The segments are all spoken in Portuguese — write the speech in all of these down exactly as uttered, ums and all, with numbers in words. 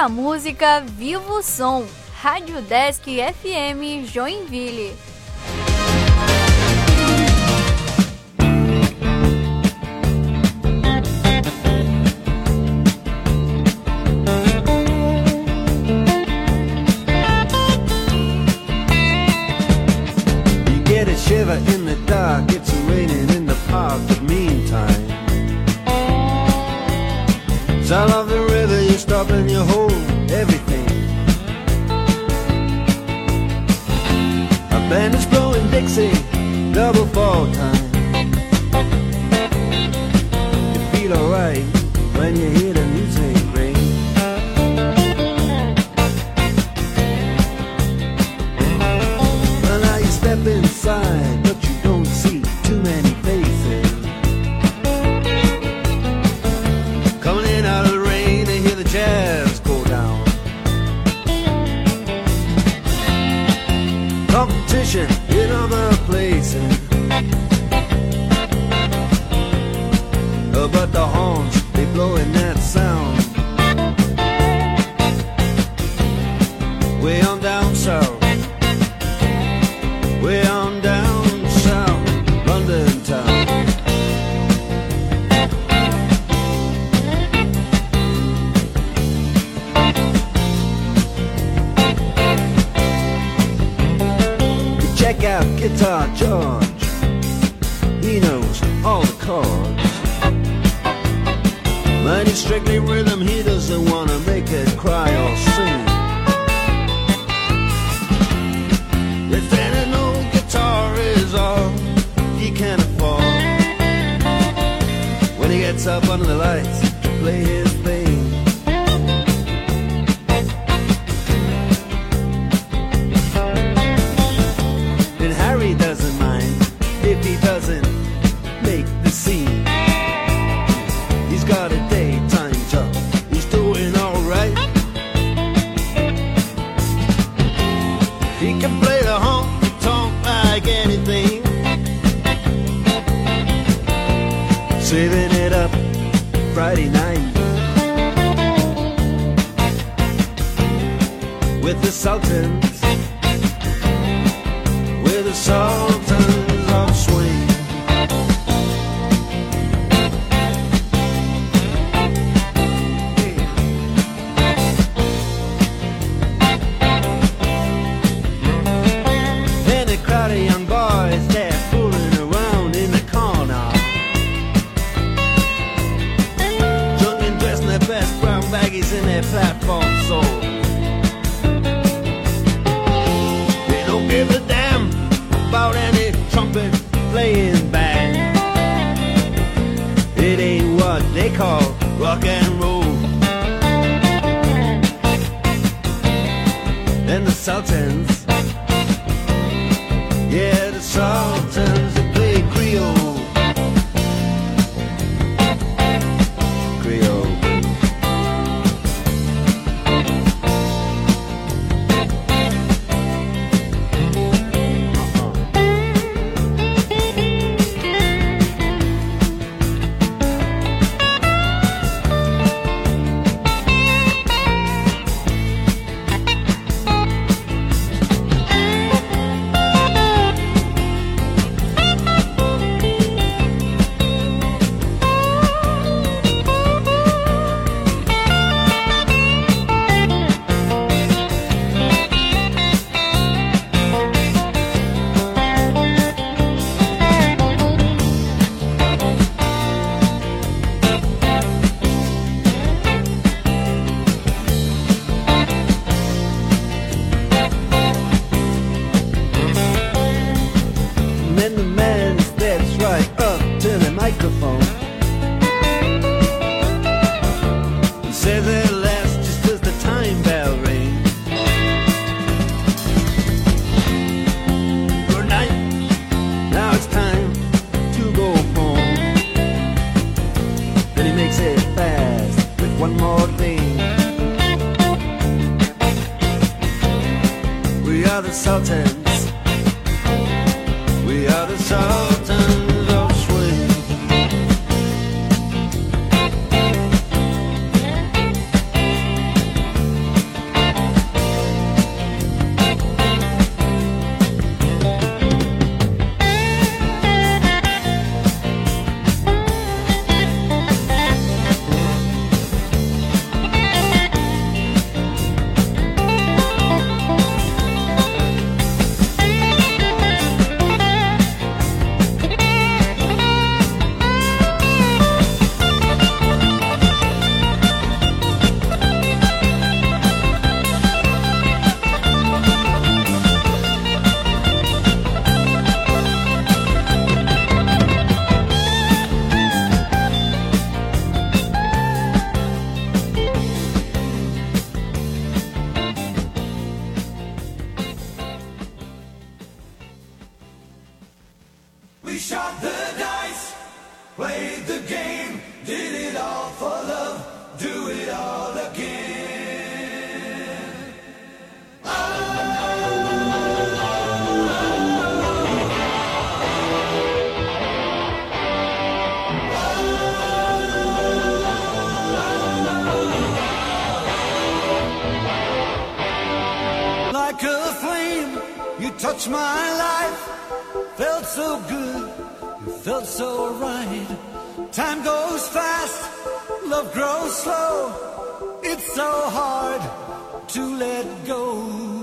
a música Viva o Som, Rádio Desk F M Joinville. Shiver in the dark, it's raining in the park, but meantime sound of the river, you stop and you hold everything. A band is blowing Dixie, double fall time. You feel alright when you hear the music ring. Well, now you step inside, but you don't see too many faces. Coming in out of the rain, they hear the jazz go down. Competition in other places, uh, but the horns, they blowing that sound. Way on down south, way on down south, London town. You check out Guitar George, he knows all the chords. But he's strictly rhythm, he doesn't wanna make it cry or sing. If any old guitar is all he can afford, when he gets up under the lights to play his thing. And Harry doesn't mind if he doesn't make the scene. He's got a daytime job, he's doing alright. He can play the honky tonk like anything, saving it up Friday night with the Sultans, with the Sultans of Swing. Then a crowd of young boys, they're fooling around in the corner, drunk and dressed in their best brown baggies in their platform soles. They don't give a damn about any trumpet playing band. It ain't what they call rock and roll. And the Sultans, yeah, the Sultans, they play Creole. Creole. Then the man steps right up to the microphone and says at last, just as the time bell rings, good night, now it's time to go home. Then he makes it fast with one more thing. We are the Sultans, we are the Sultans of Swing. touched my life, felt so good, you felt so right. Time goes fast, love grows slow, it's so hard to let go.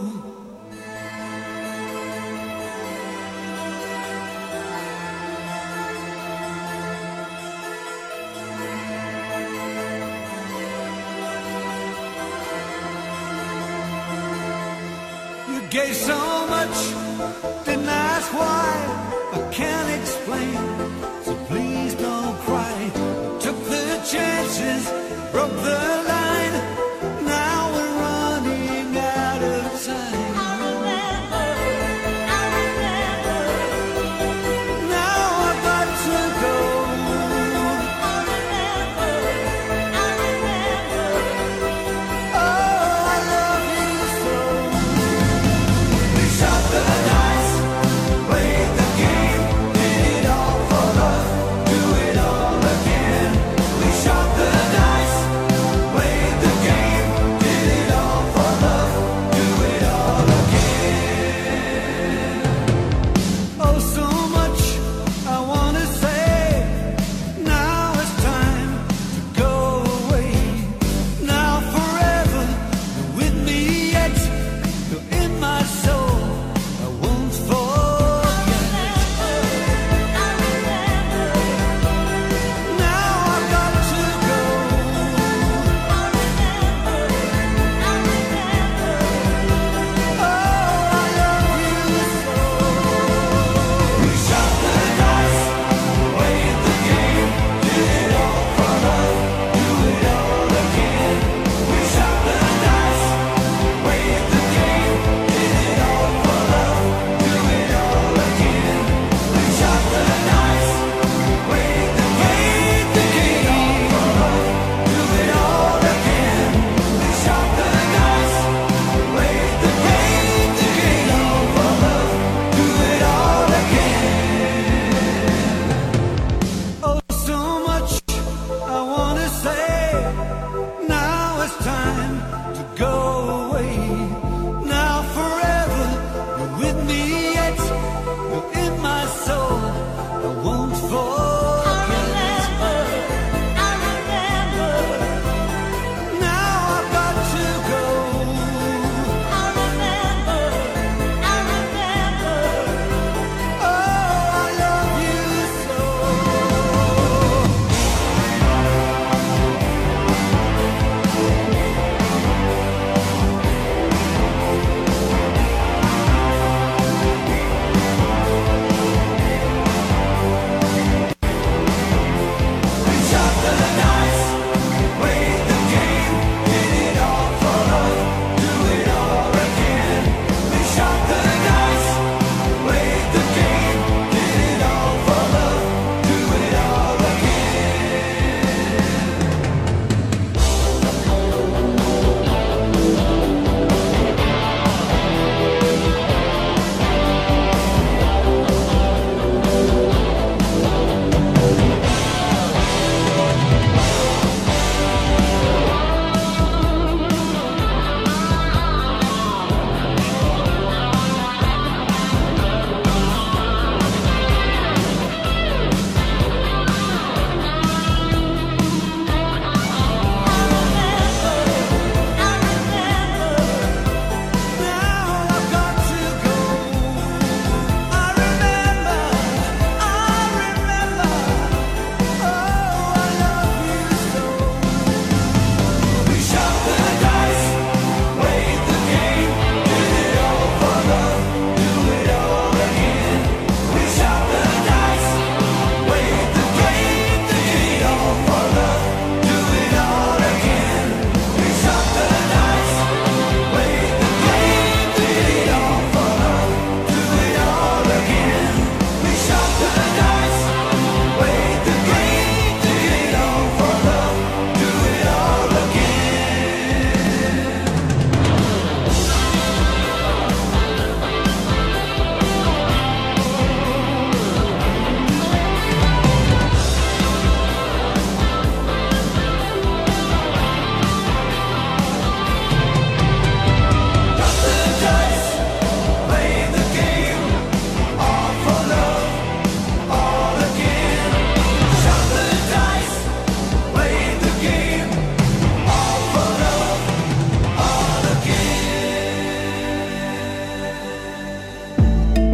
You gave so much, didn't ask why, I can't explain, so please don't cry. Took the chances, broke the line, now we're running out of time. I remember, I remember, now I've got to go. I remember, I remember, oh, I love you so. We shot the dice, played the game, did it all for love, do it all again. We shot the dice, played the game, did it all for love, do it all again. Oh, so much I wanna say, now it's time to go away. Now forever, you're with me yet, you're in my soul, I won't forget. I remember, now I've got to go. I remember, I remember, oh, I love you so. We shot the dice, played the game, did it all for love, do it all again. We shot the dice, played the game, did it all for love, do it all again. We shot the dice, played the game, did it all for love, do it all again. We shot the dice, played the game, did it all for love, do it all again. Oh, so much I wanna say, now it's time to go away. Now forever, you're with me yet, you're in my soul, I won't forget. I remember, I remember, now I've got to go. I remember, I remember, oh, I love you so.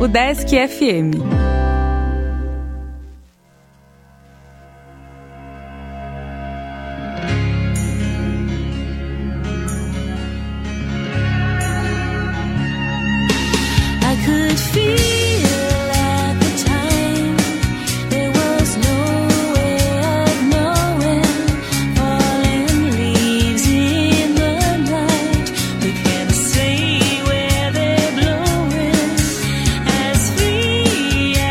o Desk F M. Yeah.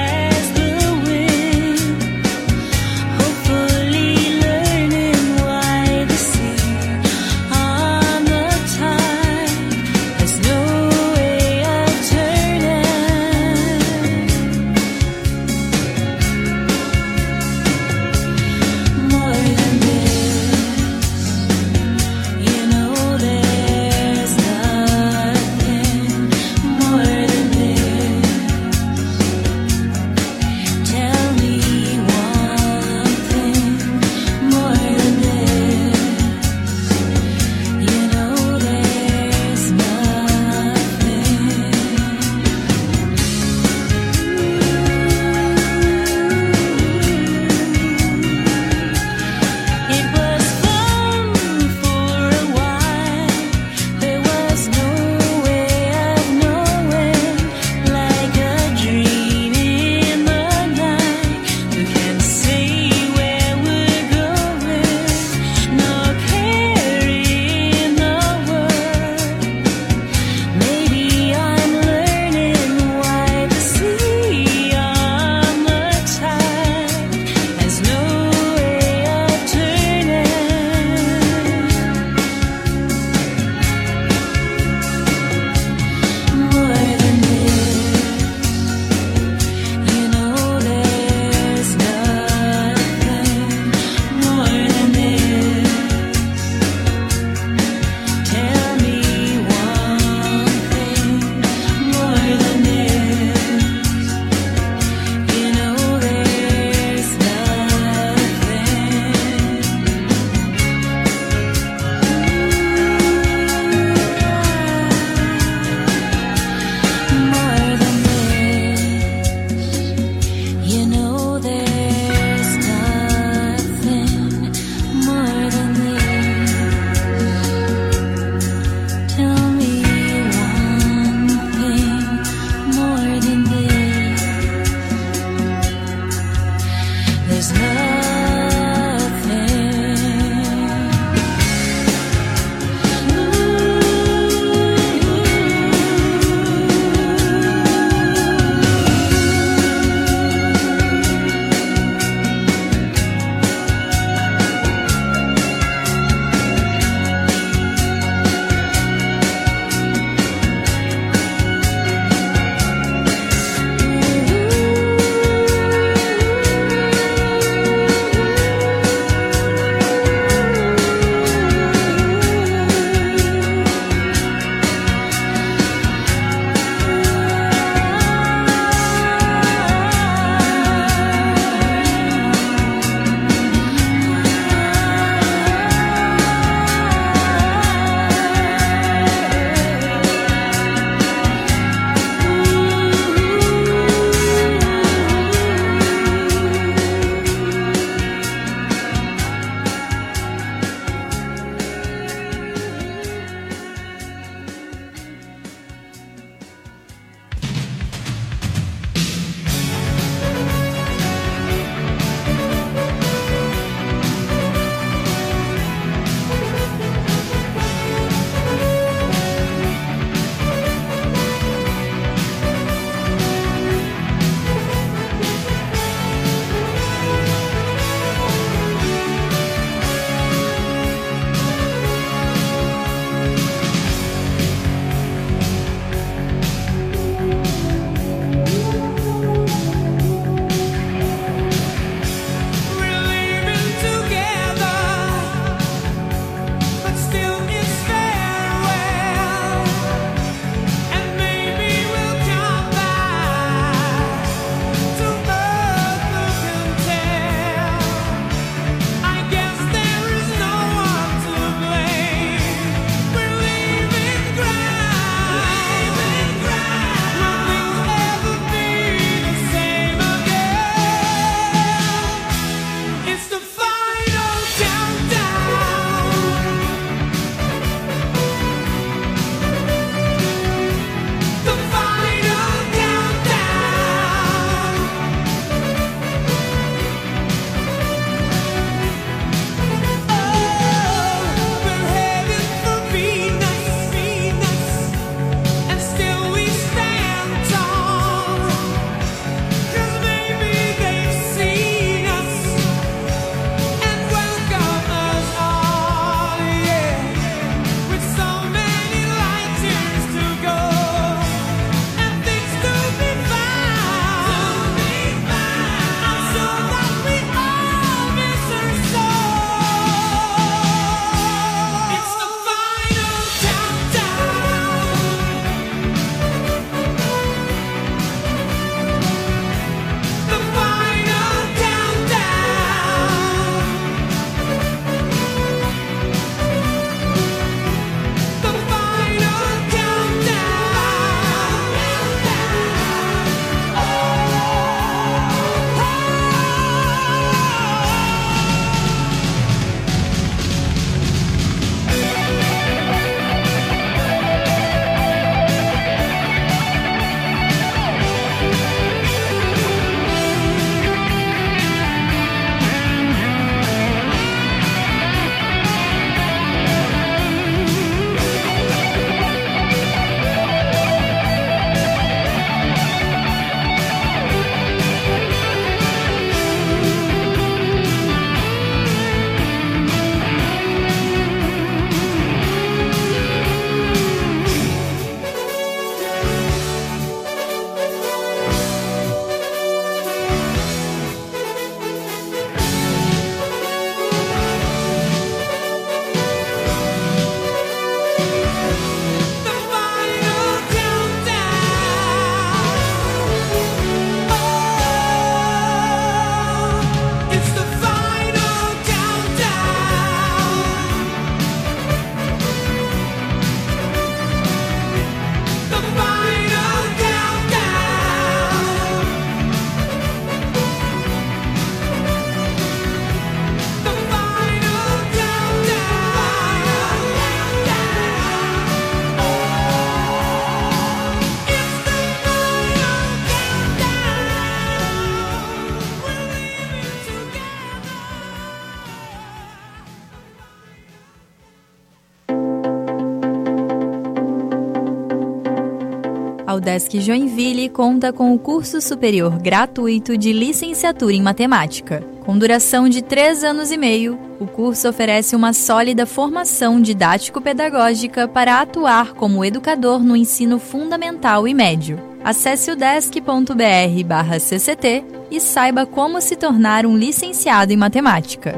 A UDESC Joinville conta com o curso superior gratuito de licenciatura em matemática. Com duração de três anos e meio, o curso oferece uma sólida formação didático-pedagógica para atuar como educador no ensino fundamental e médio. Acesse udesc ponto br barra C C T e saiba como se tornar um licenciado em matemática.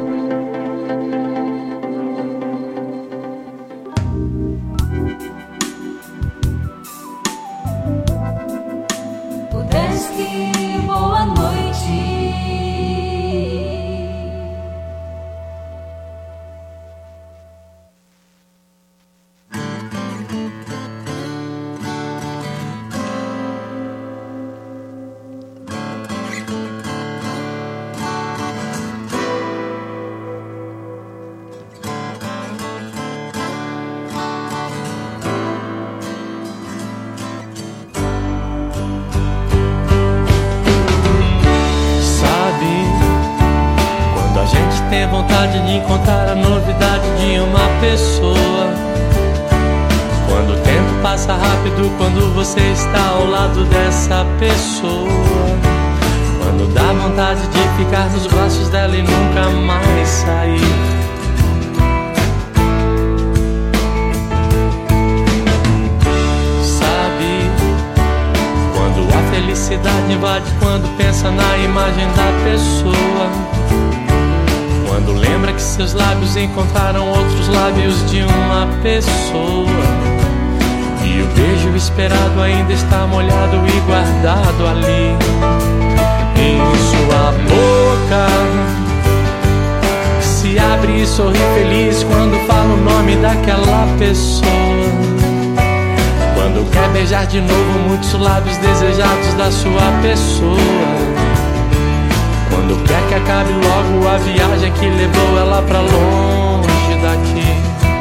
Boa noite. Tem vontade de encontrar a novidade de uma pessoa. Quando o tempo passa rápido, quando você está ao lado dessa pessoa. Quando dá vontade de ficar nos braços dela e nunca mais sair. Sabe, quando a felicidade invade, quando pensa na imagem da pessoa. Quando lembra que seus lábios encontraram outros lábios de uma pessoa. E o beijo esperado ainda está molhado e guardado ali em sua boca. Se abre e sorri feliz quando fala o nome daquela pessoa. Quando quer beijar de novo muitos lábios desejados da sua pessoa. Quando quer que acabe logo a viagem que levou ela pra longe daqui.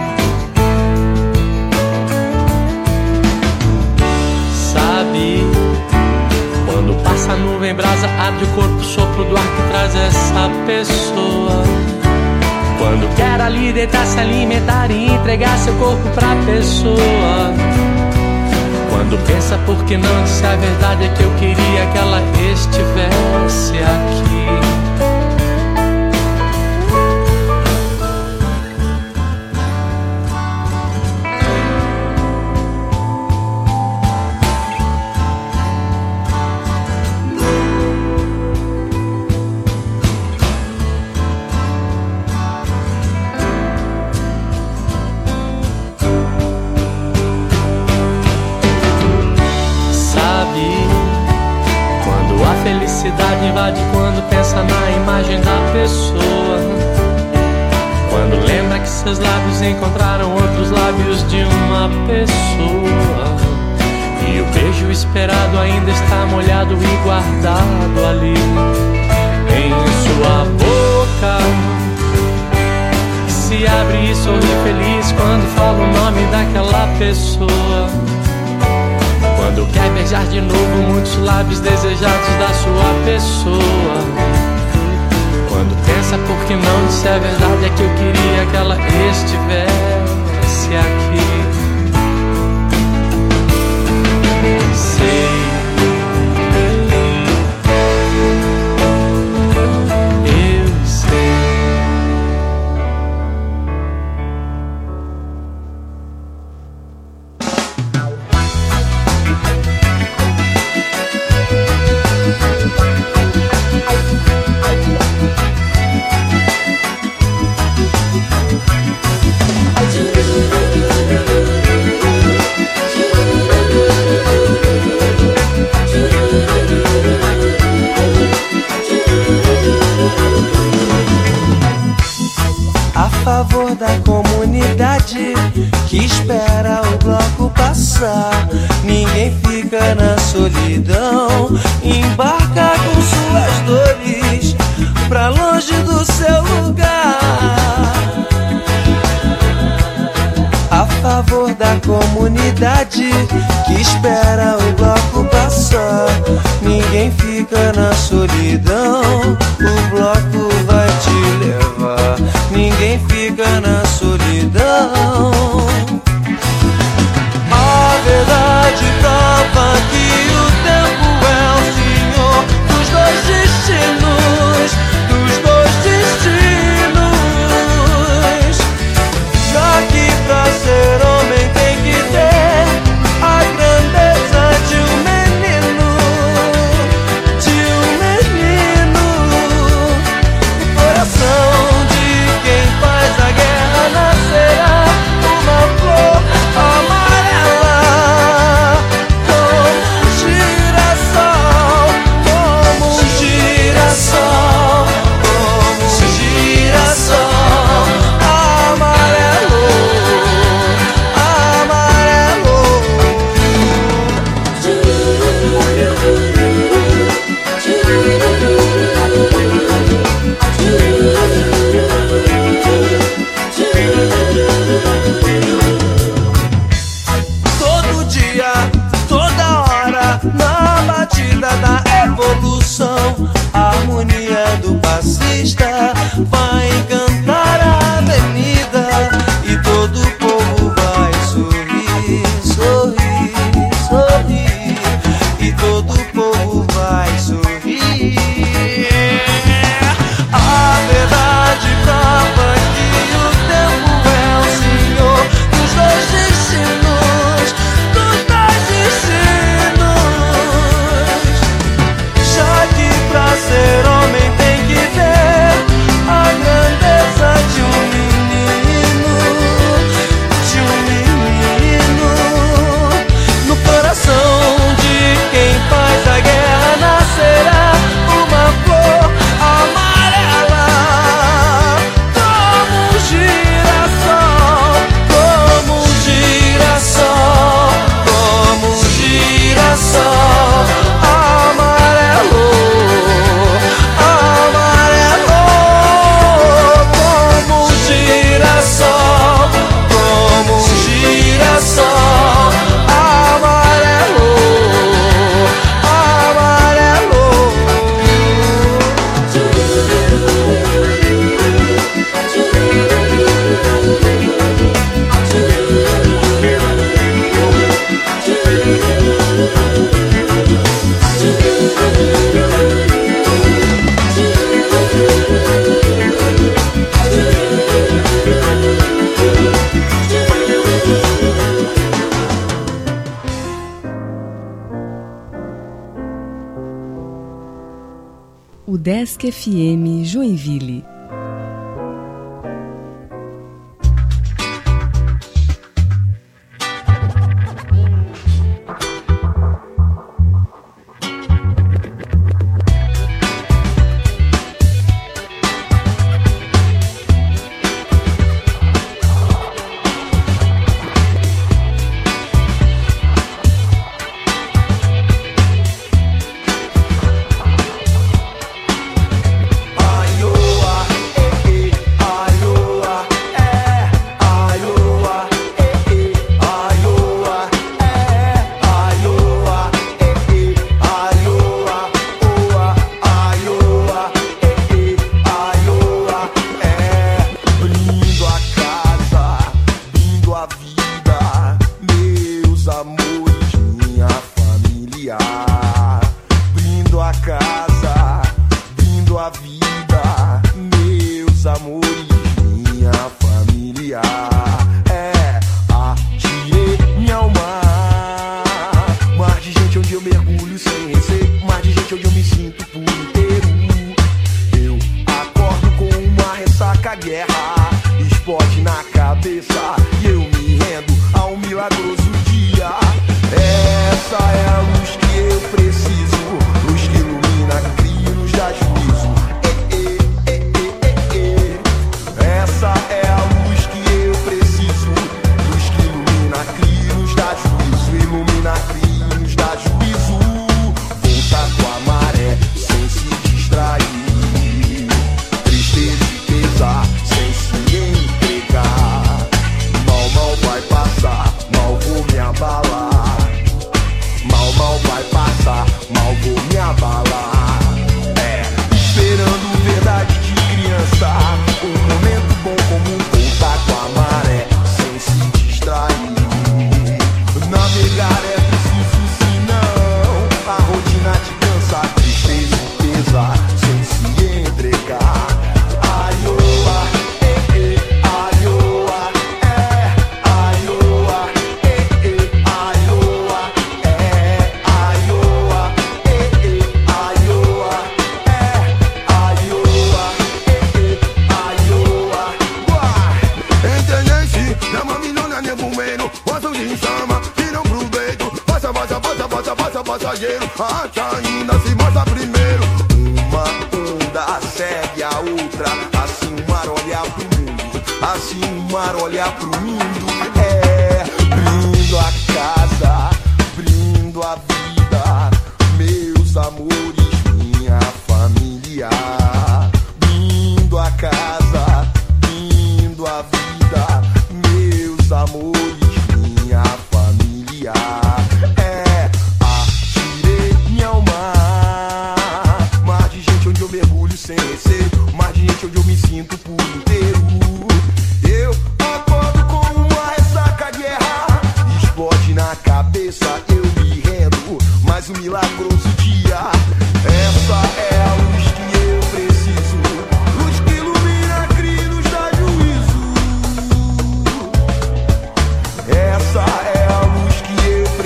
Sabe, quando passa a nuvem brasa, abre o corpo, o sopro do ar que traz essa pessoa. Quando quer ali deitar, se alimentar e entregar seu corpo pra pessoa. Quando pensa por que não disse a verdade, é que eu queria que ela estivesse aqui. Felicidade invade quando pensa na imagem da pessoa. Quando lembra que seus lábios encontraram outros lábios de uma pessoa. E o beijo esperado ainda está molhado e guardado ali em sua boca. Se abre e sorri feliz quando fala o nome daquela pessoa. Quando quer beijar de novo muitos lábios desejados da sua pessoa. Quando pensa por que não disse a verdade, é que eu queria que ela estivesse aqui. Sei, eu sei. A favor da comunidade que espera o bloco passar. Ninguém fica na solidão, embarca com suas dores pra longe do seu lugar. A favor da comunidade que espera o bloco passar. Ninguém fica na solidão, o bloco vai te levar. Ninguém fica na solidão. A verdade prova UDESC F M Joinville. Essa é a luz que eu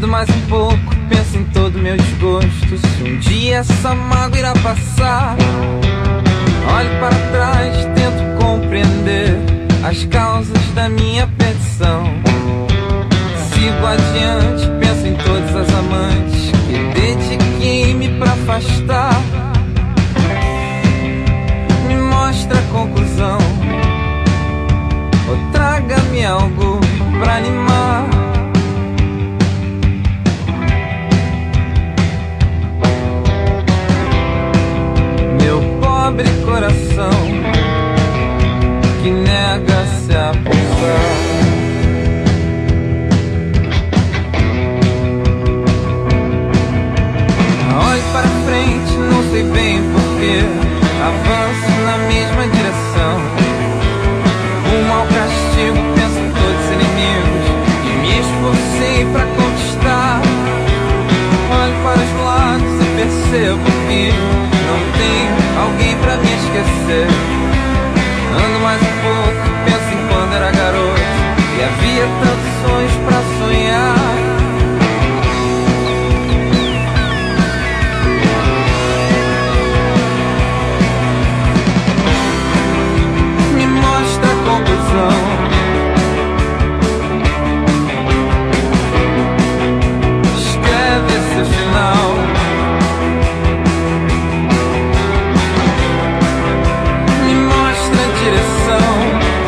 Ando mais um pouco, penso em todo meu desgosto. Se um dia essa mágoa irá passar, olho para trás, tento compreender as causas da minha petição. Sigo adiante, penso em todas as amantes que dediquei-me pra afastar. Me mostra a conclusão, ou traga-me algo pra animar. Meu pobre coração que nega-se a pulsar. Olho para frente, não sei bem porquê, avanço na mesma direção. Rumo ao castigo, penso em todos os inimigos que me esforcei pra conquistar. Olho para os lados e percebo que não tem alguém pra me esquecer. Ando mais um pouco, penso em quando era garoto e havia tantos sonhos pra sonhar. Me mostra a conclusão, escreve seu final. Me mostra a direção,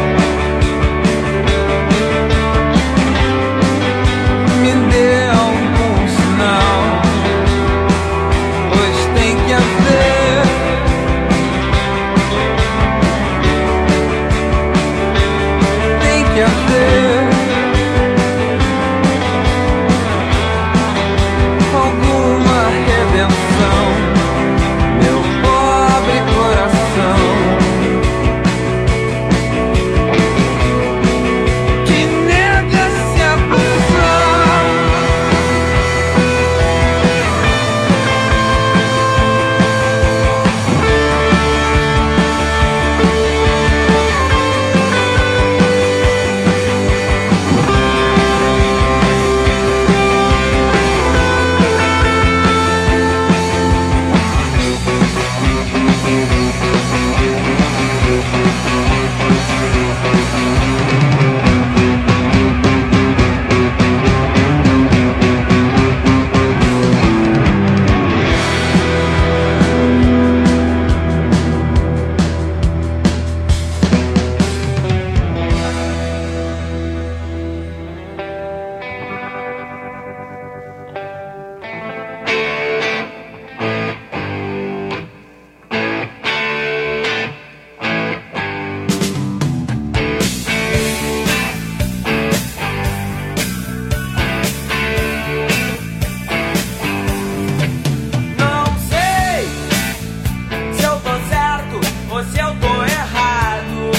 me dê algum sinal, pois tem que haver, tem que haver alguma redenção, meu pobre coração que nega-se a pulsar. Não sei se eu tô certo ou se eu tô errado,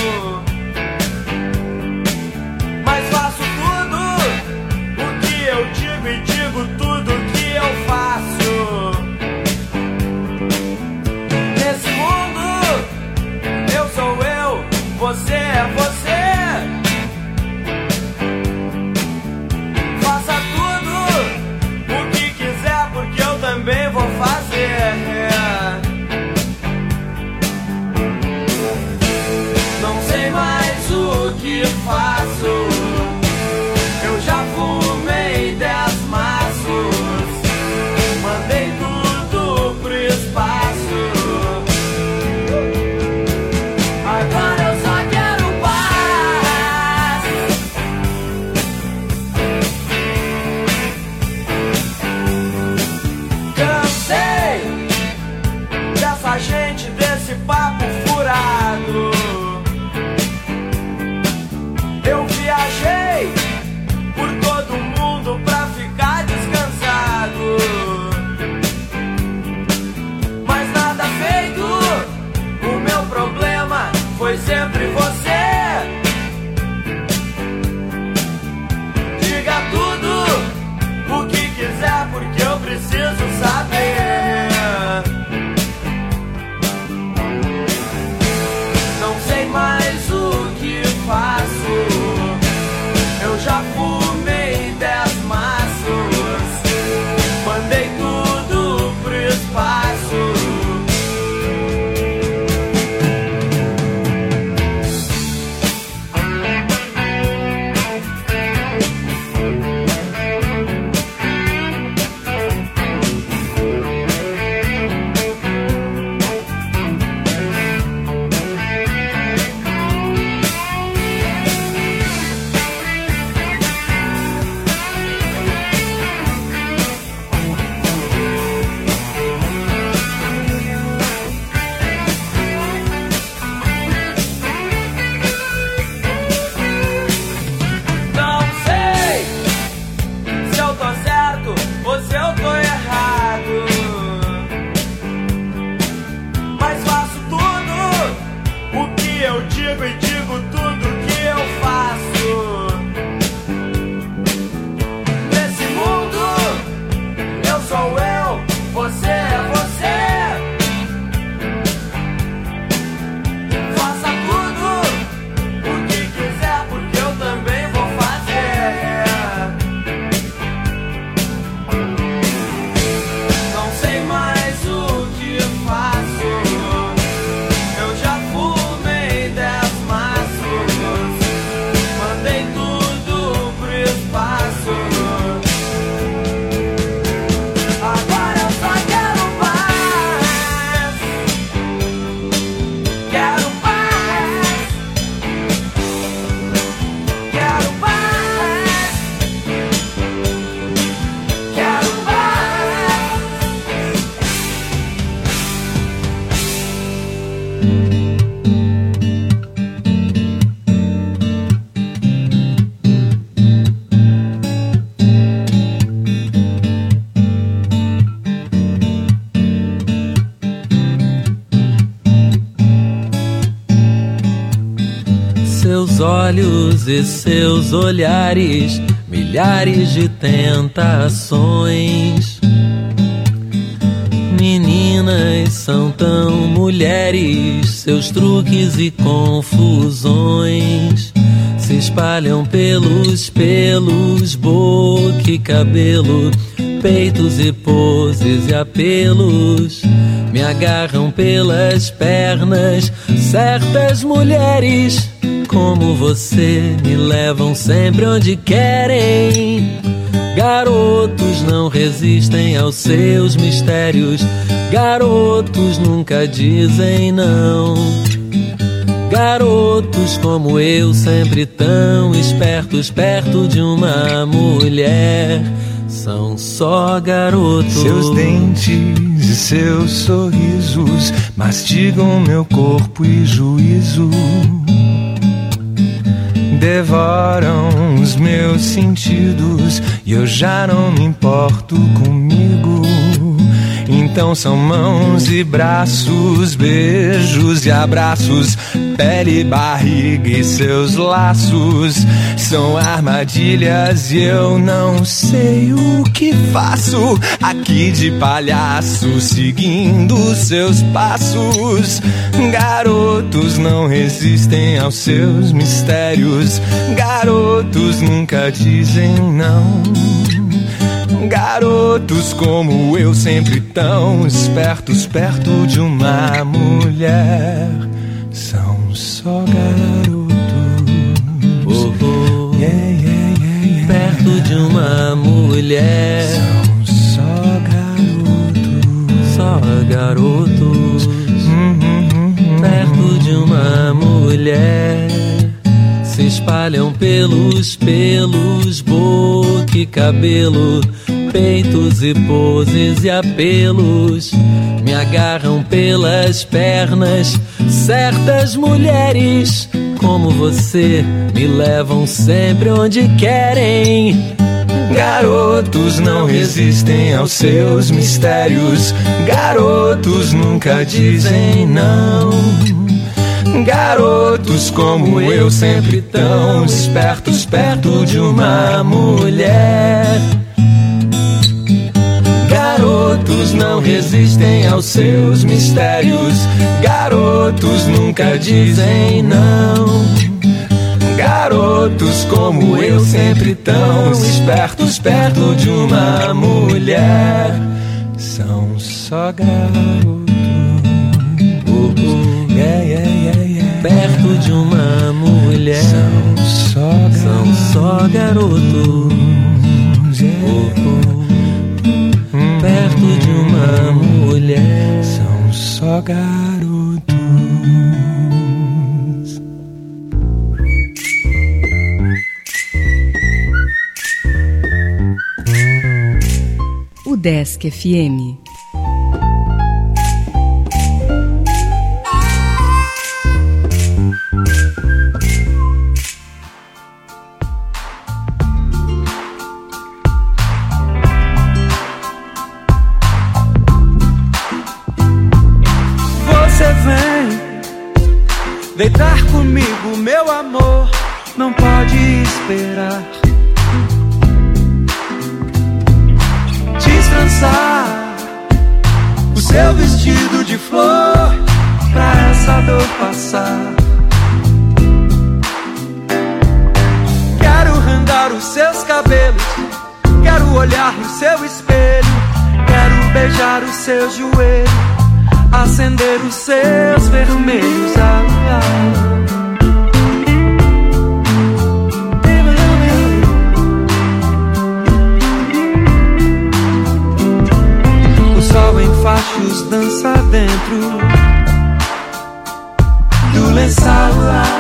mas faço tudo o que eu digo e digo tudo o que eu faço. Nesse mundo, eu sou eu, você é você. Faça tudo o que quiser, porque eu também vou fazer. Não sei mais o que faço, eu já fumei dez mais. seus olhos e seus olhares, milhares de tentações. Meninas são tão mulheres, seus truques e confusões se espalham pelos pelos, boca e cabelo, peitos e poses e apelos. Me agarram pelas pernas, certas mulheres como você me levam sempre onde querem. Garotos não resistem aos seus mistérios, garotos nunca dizem não. Garotos como eu, sempre tão espertos, perto de uma mulher, são só garotos. Seus dentes e seus sorrisos mastigam meu corpo e juízo, devoram os meus sentidos e eu já não me importo comigo. Então são mãos e braços, beijos e abraços, pele, barriga e seus laços. São armadilhas e eu não sei o que faço aqui de palhaço, seguindo seus passos. Garotos não resistem aos seus mistérios, garotos nunca dizem não. Garotos como eu, sempre tão espertos, perto de uma mulher, são só garotos. Oh, oh. Yeah, yeah, yeah, yeah. Perto de uma mulher, são só garotos. Só garotos. Hum, hum, hum, perto de uma mulher, se espalham pelos pelos, boca e cabelo, peitos e poses e apelos. Me agarram pelas pernas, certas mulheres como você me levam sempre onde querem. Garotos não resistem aos seus mistérios, garotos nunca dizem não. Garotos como eu, sempre tão espertos, perto de uma mulher. Garotos não resistem aos seus mistérios, garotos nunca dizem não. Garotos como eu, sempre tão espertos, perto de uma mulher, são só garotos. Oh, oh. Yeah, yeah, yeah, yeah. Perto de uma mulher, são só garotos. São só garotos. Yeah. Oh, oh. Perto de uma mulher, são só garotos. O Desk F M. Você vem deitar comigo, meu amor, não pode esperar. Trançar o seu vestido de flor pra essa dor passar. Quero arrancar os seus cabelos, quero olhar no seu espelho, quero beijar os seus joelhos, acender os seus vermelhos. Ah, ah. Fachos dança dentro do lençol.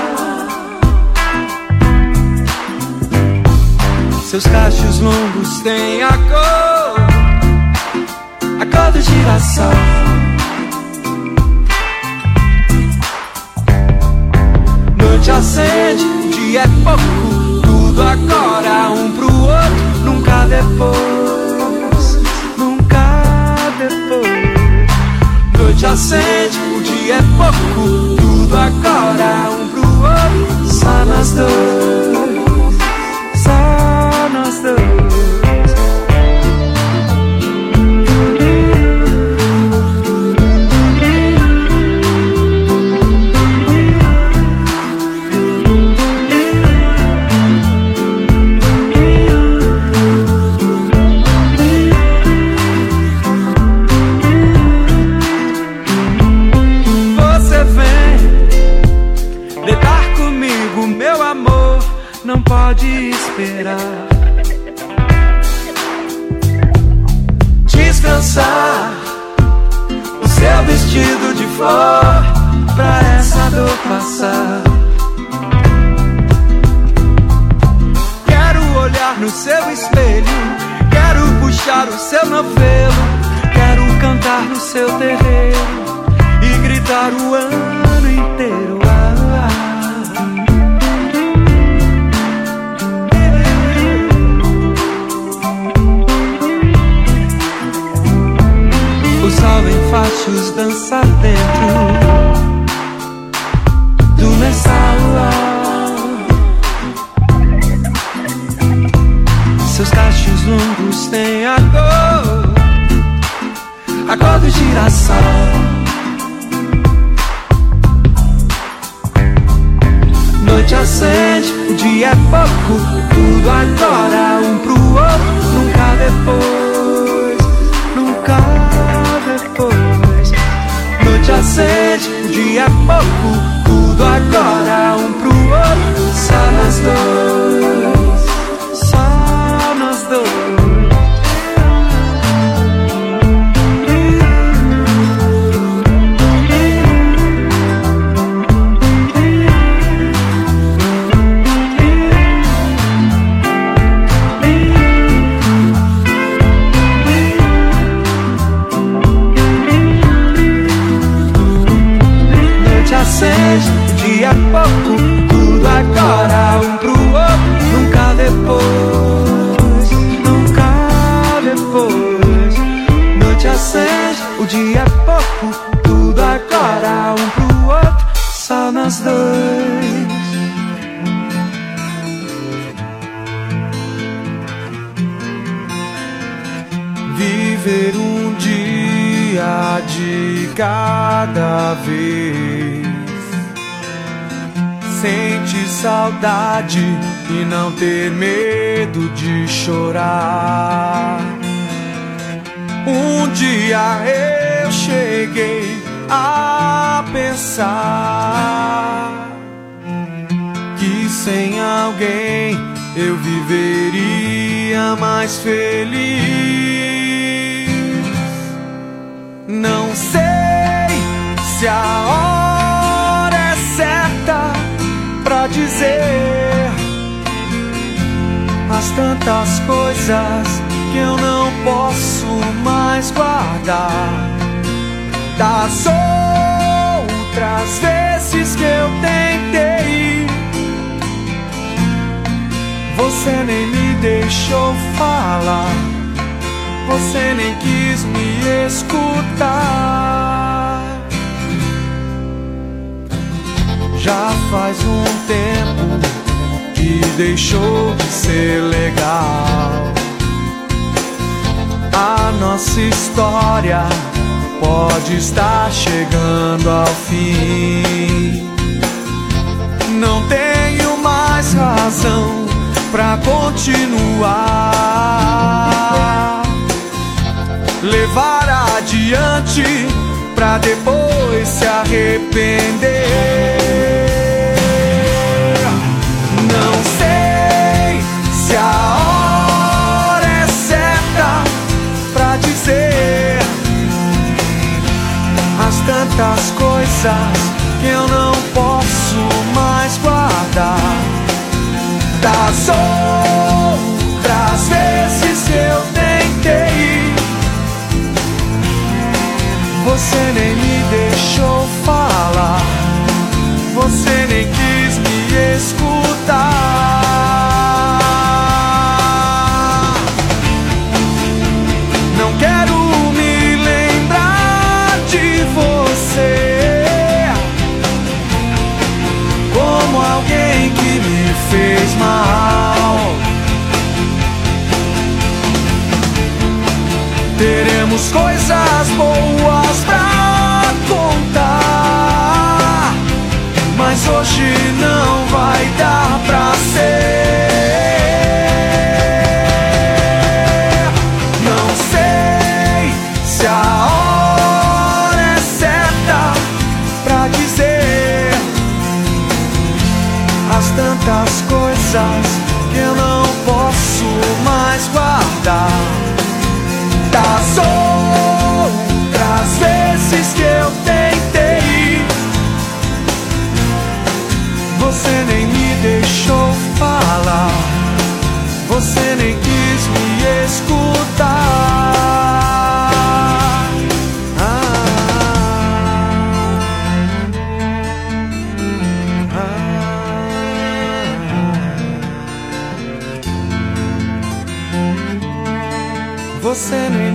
Seus cachos longos têm a cor, a cor do girassol. Noite acende, dia é pouco, tudo agora, um pro outro, nunca depois, nunca depois. Noite acende, o dia é pouco, tudo agora, um pro outro, só nós esperar. Descansar o seu vestido de flor pra essa dor passar. Quero olhar no seu espelho, quero puxar o seu novelo, quero cantar no seu terreiro e gritar o ano inteiro. Ah, ah. O sol em fachos dança dentro do mensal. Seus cachos longos têm a cor, a cor do girassol. Noite acende, o dia é pouco, tudo agora, um pro outro, nunca depois, nunca depois. Noite acende, o dia é pouco, tudo agora, um pro outro, só nós dois, só nós dois. Acende, o dia é pouco, tudo agora, um pro outro, nunca depois, nunca depois. Noite acende, o dia é pouco, tudo agora, um pro outro, só nós dois. Viver um dia de cada vez. Sente saudade e não ter medo de chorar. Um dia eu cheguei a pensar que sem alguém eu viveria mais feliz. Não sei se a hora é certa pra dizer as tantas coisas que eu não posso mais guardar. Das outras vezes que eu tentei, você nem me deixou falar, você nem quis me escutar. Já faz um tempo que deixou de ser legal. A nossa história pode estar chegando ao fim. Não tenho mais razão pra continuar. Levar adiante pra depois se arrepender. Não sei se a hora é certa pra dizer as tantas coisas que eu não posso mais guardar. Das outras vezes que eu tentei, você nem me deixou falar, você nem quis me escutar. Não quero me lembrar de você como alguém que me fez mal. Teremos coisas boas pra contar, mas hoje não vai dar pra ser. Não sei se a hora é certa pra dizer as tantas coisas que eu não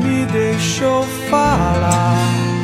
me deixou falar.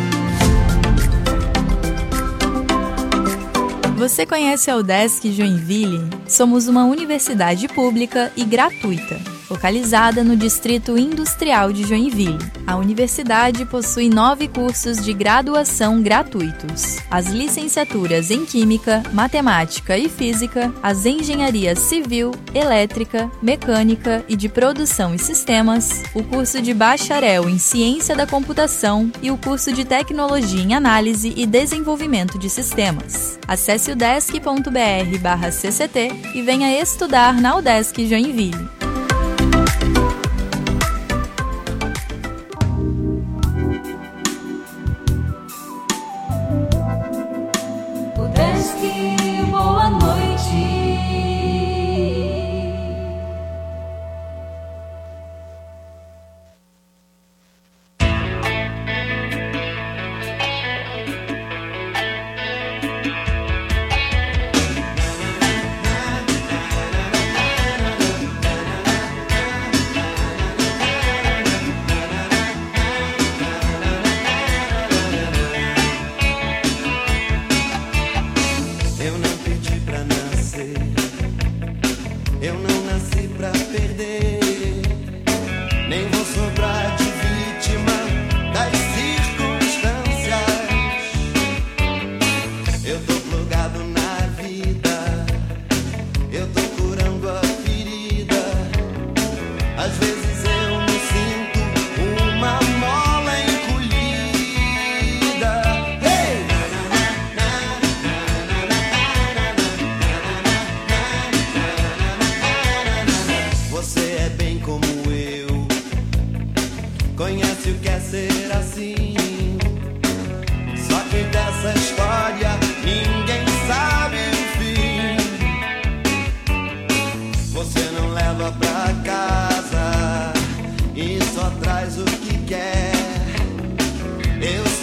Você conhece a UDESC Joinville? Somos uma universidade pública e gratuita, localizada no Distrito Industrial de Joinville. A universidade possui nove cursos de graduação gratuitos: as licenciaturas em Química, Matemática e Física, as engenharias Civil, Elétrica, Mecânica e de Produção e Sistemas, o curso de Bacharel em Ciência da Computação e o curso de Tecnologia em Análise e Desenvolvimento de Sistemas. Acesse udesc ponto br barra C C T e venha estudar na UDESC Joinville. Boa noite. Eu